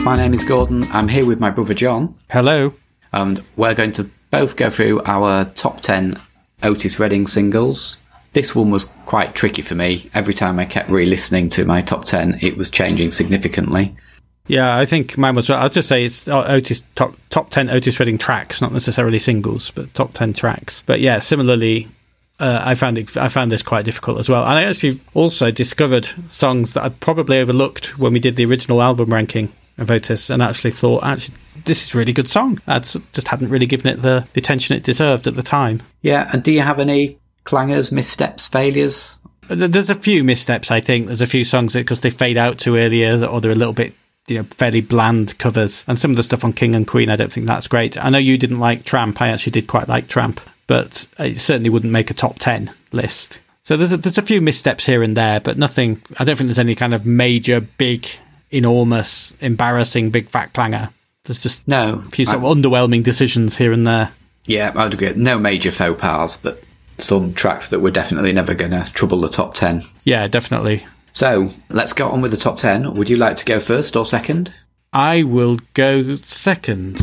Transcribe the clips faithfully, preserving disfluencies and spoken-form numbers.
My name is Gordon. I'm here with my brother John. Hello. And we're going to both go through our top ten Otis Redding singles. This one was quite tricky for me. Every time I kept re-listening to my top ten, it was changing significantly. Yeah, I think mine was. I'll just say it's Otis top top ten Otis Redding tracks, not necessarily singles, but top ten tracks. But yeah, similarly, uh, I found it. I found this quite difficult as well. And I actually also discovered songs that I'd probably overlooked when we did the original album ranking of Otis, and actually thought, actually, this is a really good song. I just hadn't really given it the, the attention it deserved at the time. Yeah, and do you have any clangers, missteps, failures? There's a few missteps, I think. There's a few songs that, because they fade out too earlier, or they're a little bit, you know, fairly bland covers. And some of the stuff on King and Queen, I don't think that's great. I know you didn't like Tramp. I actually did quite like Tramp, but it certainly wouldn't make a top ten list. So there's a, there's a few missteps here and there, but nothing. I don't think there's any kind of major, big, enormous, embarrassing, big fat clanger. There's just no a few sort I, of underwhelming decisions here and there. Yeah, I'd agree. No major faux pas, but some tracks that were definitely never going to trouble the top ten. Yeah, definitely. So, let's go on with the top ten. Would you like to go first or second? I will go second.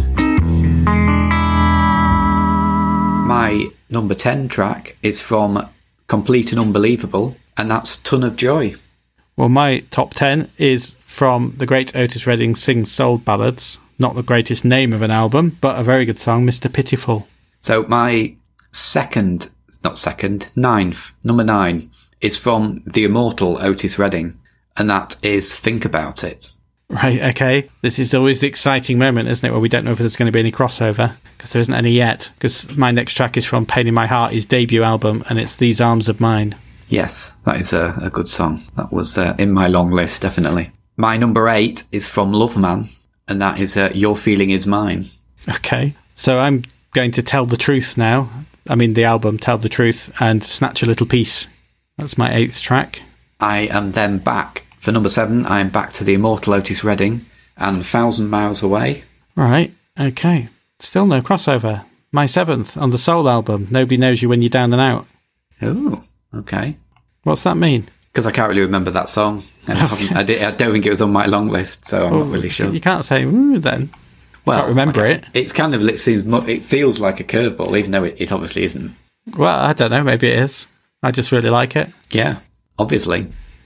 My number ten track is from Complete and Unbelievable, and that's Ton of Joy. Well, my top ten is from the great Otis Redding Sings Soul Ballads. Not the greatest name of an album, but a very good song, Mister Pitiful. So my second, not second, ninth, number nine, is from the immortal Otis Redding, and that is Think About It. Right, okay. This is always the exciting moment, isn't it, where we don't know if there's going to be any crossover, because there isn't any yet. Because my next track is from Pain in My Heart, his debut album, and it's These Arms of Mine. Yes, that is a, a good song. That was uh, in my long list, definitely. My number eight is from Loveman, and that is uh, Your Feeling Is Mine. Okay, so I'm going to Tell the Truth now. I mean, the album Tell the Truth, and Snatch a Little Piece. That's my eighth track. I am then back. For number seven, I am back to the immortal Otis Redding and Thousand Miles Away. Right, okay. Still no crossover. My seventh, on the Soul album, Nobody Knows You When You're Down and Out. Oh, okay. What's that mean? Because I can't really remember that song. And I, haven't, I, did, I don't think it was on my long list, so I'm well, not really sure. You can't say, ooh, then. Well, I can't remember okay. it. It's kind of, it seems, it feels like a curveball, even though it, it obviously isn't. Well, I don't know, maybe it is. I just really like it. Yeah, obviously.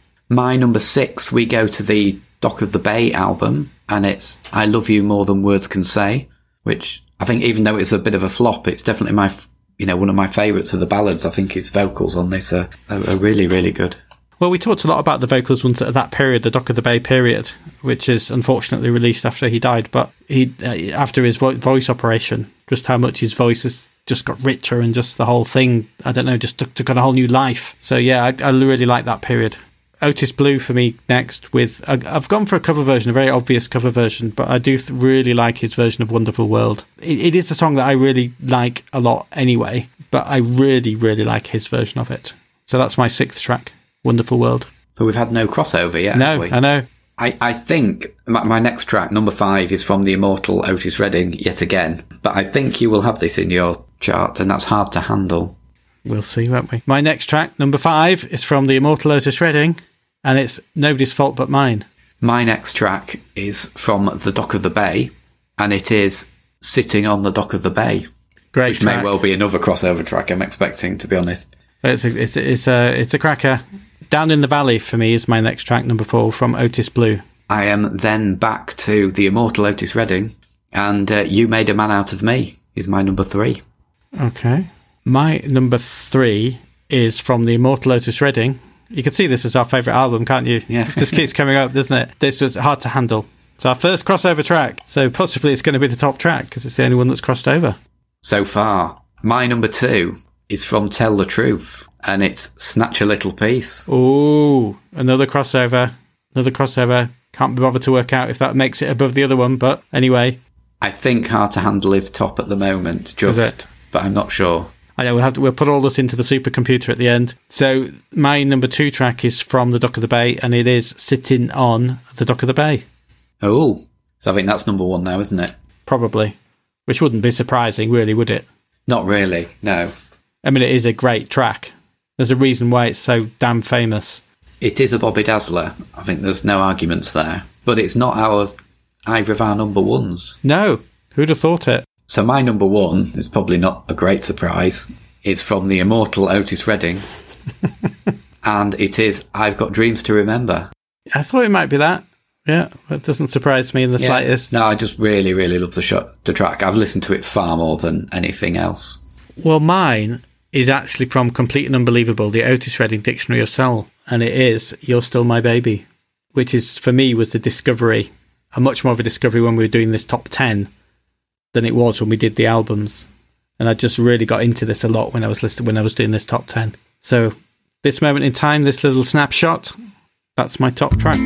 My number six, we go to the Dock of the Bay album, and it's I Love You More Than Words Can Say, which I think even though it's a bit of a flop, it's definitely my, you know, one of my favourites of the ballads. I think his vocals on this are, are, are really, really good. Well, we talked a lot about the vocals ones at that period, the Dock of the Bay period, which is unfortunately released after he died, but he uh, after his vo- voice operation, just how much his voice has just got richer and just the whole thing, I don't know, just took, took on a whole new life. So yeah, I, I really like that period. Otis Blue for me next with, I've gone for a cover version, a very obvious cover version, but I do really like his version of Wonderful World. It, it is a song that I really like a lot anyway, but I really, really like his version of it. So that's my sixth track, Wonderful World. So we've had no crossover yet, no, have we? I know. I, I think my, my next track, number five, is from the immortal Otis Redding yet again, but I think you will have this in your chart, and that's Hard to Handle. We'll see, won't we? My next track, number five, is from the immortal Otis Redding, and it's Nobody's Fault But Mine. My next track is from the Dock of the Bay, and it is Sitting on the Dock of the Bay. Great which track. May well be another crossover track, I'm expecting, to be honest. It's a, it's a, it's a, it's a cracker. Down in the Valley, for me, is my next track, number four, from Otis Blue. I am then back to the immortal Otis Redding, and uh, You Made a Man Out of Me is my number three. Okay. My number three is from the immortal Otis Redding. You can see this is our favourite album, can't you? Yeah. This keeps coming up, doesn't it? This was Hard to Handle. It's our first crossover track, so possibly it's going to be the top track because it's the only one that's crossed over. So far, my number two is from Tell the Truth, and it's Snatch a Little Piece. Ooh, another crossover. Another crossover. Can't be bothered to work out if that makes it above the other one, but anyway. I think Hard to Handle is top at the moment, just, but I'm not sure. I know, we'll have to, we'll put all this into the supercomputer at the end. So my number two track is from the Dock of the Bay, and it is Sitting on the Dock of the Bay. Oh, so I think that's number one now, isn't it? Probably. Which wouldn't be surprising, really, would it? Not really, no. I mean, it is a great track. There's a reason why it's so damn famous. It is a Bobby Dazzler. I think there's no arguments there. But it's not our either of our number ones. No, who'd have thought it? So my number one is probably not a great surprise. It's from the immortal Otis Redding. And it is I've Got Dreams to Remember. I thought it might be that. Yeah, that doesn't surprise me in the yeah. slightest. No, I just really, really love the, shot, the track. I've listened to it far more than anything else. Well, mine is actually from Complete and Unbelievable, the Otis Redding Dictionary of Soul. And it is You're Still My Baby, which is, for me, was a discovery, a much more of a discovery when we were doing this top ten than it was when we did the albums. And I just really got into this a lot when I was listening, when I was doing this top ten. So this moment in time, this little snapshot, that's my top track.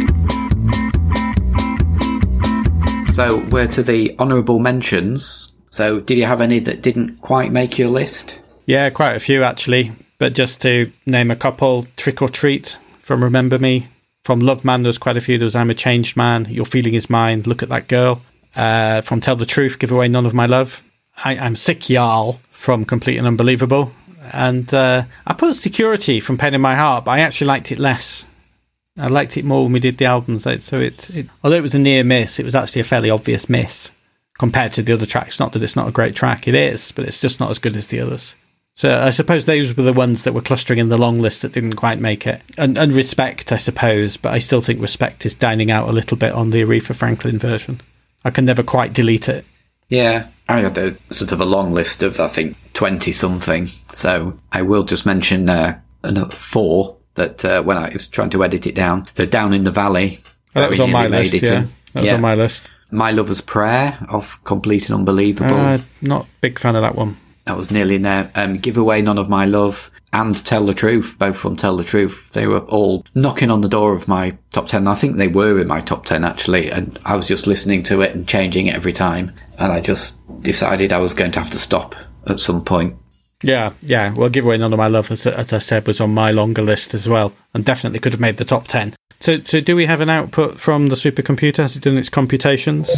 So we're to the honourable mentions. So did you have any that didn't quite make your list? Yeah, quite a few actually. But just to name a couple, Trick or Treat from Remember Me. From Love Man, there was quite a few. There was I'm a Changed Man, Your Feeling Is Mine, Look at That Girl. Uh, from Tell the Truth, Give Away None of My Love. I, I'm Sick Y'all from Complete and Unbelievable. And uh, I put Security from Pain in My Heart, but I actually liked it less. I liked it more when we did the albums. So it, it, although it was a near miss, it was actually a fairly obvious miss compared to the other tracks. Not that it's not a great track, it is, but it's just not as good as the others. So I suppose those were the ones that were clustering in the long list that didn't quite make it. And, and Respect, I suppose, but I still think Respect is dining out a little bit on the Aretha Franklin version. I can never quite delete it. Yeah, I had a sort of a long list of, I think, twenty-something. So I will just mention uh, another four that uh, when I was trying to edit it down, the Down in the Valley. Oh, that was on my list, yeah. In. That was yeah. on my list. My Lover's Prayer of Complete and Unbelievable. Uh, not a big fan of that one. That was nearly in there. Um, Give Away None of My Love and Tell the Truth, both from Tell the Truth. They were all knocking on the door of my top ten. I think they were in my top ten, actually, and I was just listening to it and changing it every time. And I just decided I was going to have to stop at some point. Yeah, yeah. Well, Give Away None of My Love, as, as I said, was on my longer list as well, and definitely could have made the top ten. So, so do we have an output from the supercomputer? Has it done its computations?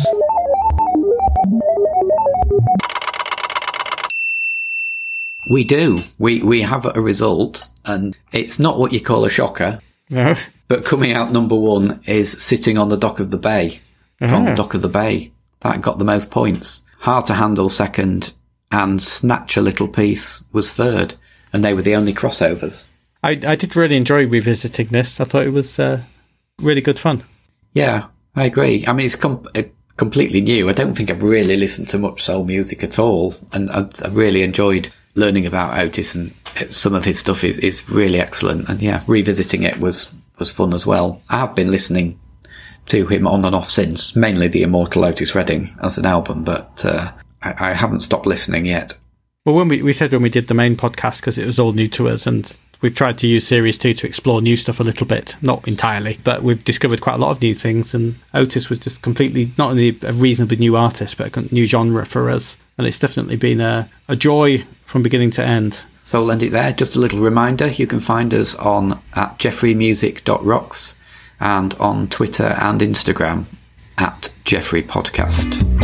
We do. We we have a result, and it's not what you call a shocker. No. But coming out number one is Sitting on the Dock of the Bay, from Oh. Dock of the Bay. That got the most points. Hard to Handle second, and Snatch a Little Piece was third, and they were the only crossovers. I, I did really enjoy revisiting this. I thought it was uh, really good fun. Yeah, I agree. I mean, it's com- uh, completely new. I don't think I've really listened to much soul music at all, and I, I really enjoyed learning about Otis, and some of his stuff is, is really excellent. And yeah, revisiting it was, was fun as well. I have been listening to him on and off since, mainly the Immortal Otis Redding as an album, but uh, I, I haven't stopped listening yet. Well, when we, we said when we did the main podcast, because it was all new to us, and we've tried to use Series two to explore new stuff a little bit, not entirely, but we've discovered quite a lot of new things, and Otis was just completely, not only a reasonably new artist, but a new genre for us, and it's definitely been a, a joy from beginning to end. So we'll end it there. Just a little reminder, you can find us on at jeffrey music dot rocks and on Twitter and Instagram at Jeffrey Podcast.